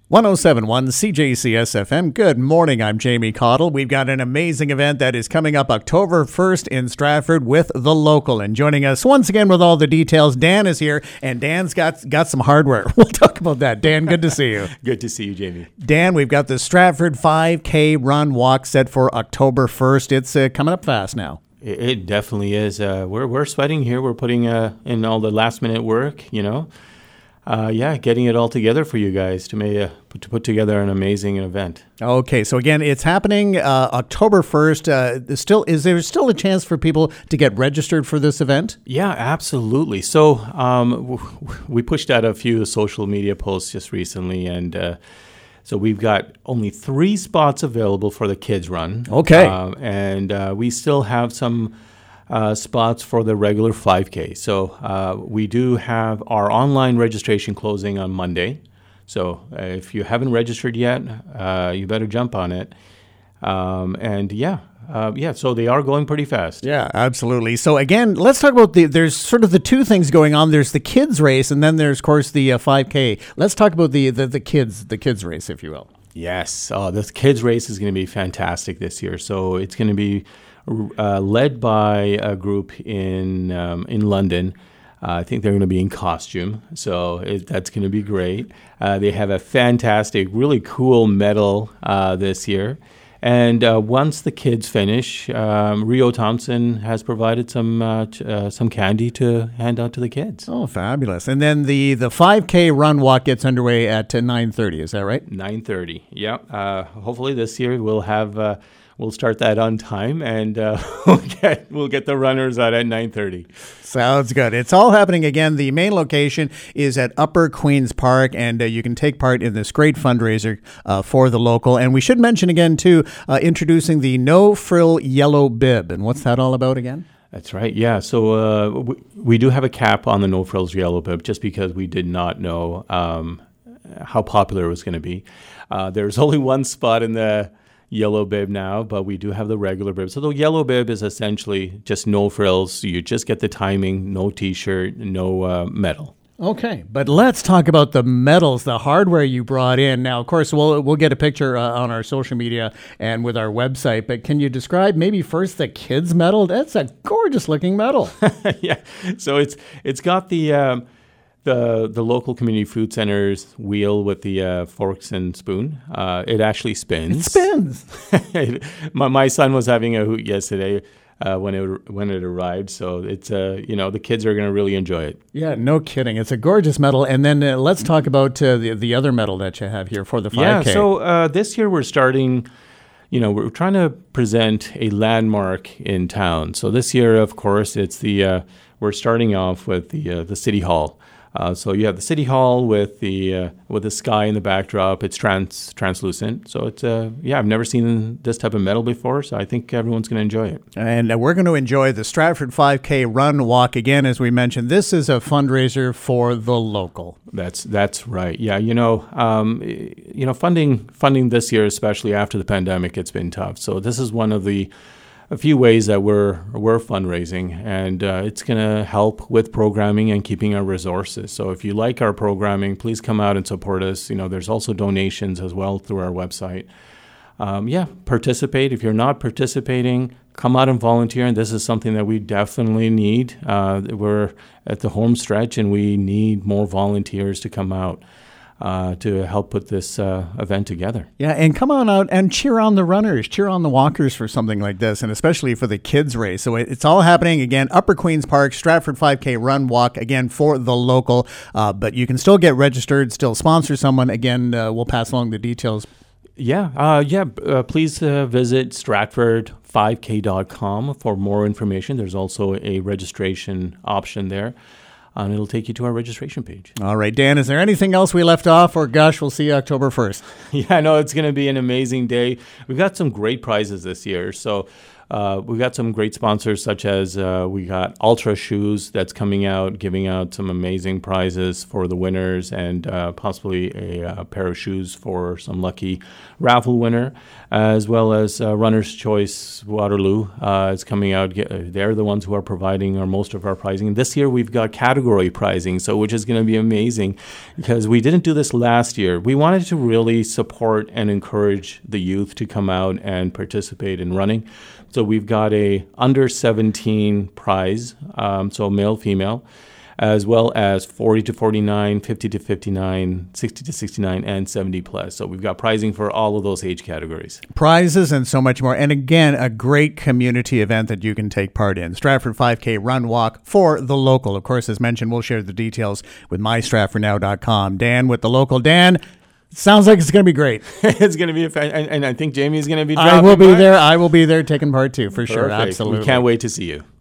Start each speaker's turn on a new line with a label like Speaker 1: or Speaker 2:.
Speaker 1: 1071 CJCS FM. Good morning. I'm Jamie Cottle. We've got an amazing event that is coming up October 1st in Stratford with The Local. And joining us once again with all the details, Dan is here, and Dan's got some hardware. We'll talk about that. Dan, good to see you.
Speaker 2: Good to see you, Jamie.
Speaker 1: Dan, we've got the Stratford 5K run walk set for October 1st. It's coming up fast now.
Speaker 2: It definitely is. We're sweating here. We're putting in all the last minute work, getting it all together for you guys to put together an amazing event.
Speaker 1: Okay, so again, it's happening October 1st. Is there still a chance for people to get registered for this event?
Speaker 2: Yeah, absolutely. So we pushed out a few social media posts just recently, and so we've got only 3 spots available for the kids run.
Speaker 1: Okay.
Speaker 2: And we still have some spots for the regular 5K. So we do have our online registration closing on Monday. So if you haven't registered yet, you better jump on it. So they are going pretty fast.
Speaker 1: Yeah, absolutely. So again, let's talk about there's sort of the two things going on. There's the kids race, and then there's, of course, the 5K. Let's talk about the kids race, if you will.
Speaker 2: Yes. The kids race is going to be fantastic this year. So it's going to be led by a group in London. I think they're going to be in costume, so that's going to be great. They have a fantastic, really cool medal this year. And once the kids finish, Rio Thompson has provided some candy to hand out to the kids.
Speaker 1: Oh, fabulous. And then the 5K run walk gets underway at 9:30, is that right?
Speaker 2: 9:30, yeah. Hopefully this year we'll start that on time, and we'll get the runners out at 9:30.
Speaker 1: Sounds good. It's all happening again. The main location is at Upper Queen's Park, and you can take part in this great fundraiser for The Local. And we should mention again, too, introducing the No Frill Yellow Bib. And what's that all about again?
Speaker 2: That's right. Yeah. So we do have a cap on the No Frills Yellow Bib just because we did not know how popular it was going to be. There's only one spot in the yellow bib now, but we do have the regular bib. So the yellow bib is essentially just no frills. So you just get the timing, no T-shirt, no medal.
Speaker 1: Okay, but let's talk about the medals, the hardware you brought in. Now, of course, we'll get a picture on our social media and with our website, but can you describe maybe first the kids' medal? That's a gorgeous looking medal.
Speaker 2: Yeah, so it's got the local community food center's wheel with the forks and spoon. It actually spins.
Speaker 1: It spins.
Speaker 2: My son was having a hoot yesterday when it arrived. So it's the kids are going to really enjoy it.
Speaker 1: Yeah, no kidding. It's a gorgeous medal. And then let's talk about the other medal that you have here for the 5K.
Speaker 2: Yeah. So this year we're starting. We're trying to present a landmark in town. So this year, of course, it's we're starting off with the City Hall. So you have the City Hall with the sky in the backdrop. It's translucent. So it's I've never seen this type of medal before. So I think everyone's going to enjoy it.
Speaker 1: And we're going to enjoy the Stratford 5K run walk again, as we mentioned. This is a fundraiser for The Local.
Speaker 2: That's right. Yeah. Funding this year, especially after the pandemic, it's been tough. So this is one of a few ways that we're fundraising, and it's going to help with programming and keeping our resources. So if you like our programming, please come out and support us. There's also donations as well through our website. Participate. If you're not participating, come out and volunteer, and this is something that we definitely need. We're at the home stretch, and we need more volunteers to come out to help put this event together.
Speaker 1: Yeah, and come on out and cheer on the runners, cheer on the walkers for something like this, and especially for the kids race. So it's all happening again, Upper Queen's Park, Stratford 5K run walk, again, for The Local. But you can still get registered, still sponsor someone. Again, we'll pass along the details.
Speaker 2: Please visit stratford5k.com for more information. There's also a registration option there. And it'll take you to our registration page.
Speaker 1: All right, Dan, is there anything else we left off, or gosh, we'll see you October 1st?
Speaker 2: Yeah, no, it's going to be an amazing day. We've got some great prizes this year. So We've got some great sponsors, such as we got Ultra Shoes that's coming out, giving out some amazing prizes for the winners, and possibly a pair of shoes for some lucky raffle winner, as well as Runner's Choice Waterloo is coming out. They're the ones who are providing most of our pricing. And this year we've got category pricing, so which is going to be amazing because we didn't do this last year. We wanted to really support and encourage the youth to come out and participate in running. So we've got a under 17 prize, so male, female, as well as 40 to 49, 50 to 59, 60 to 69, and 70 plus. So we've got pricing for all of those age categories.
Speaker 1: Prizes and so much more. And again, a great community event that you can take part in. Stratford 5K Run Walk for the local. Of course, as mentioned, we'll share the details with mystratfordnow.com. Dan with the local. Dan, sounds like it's going to be great.
Speaker 2: It's going to be a fan, and I think Jamie is going to be
Speaker 1: I will be there. I will be there taking part too, for sure.
Speaker 2: Perfect.
Speaker 1: Absolutely.
Speaker 2: We can't wait to see you.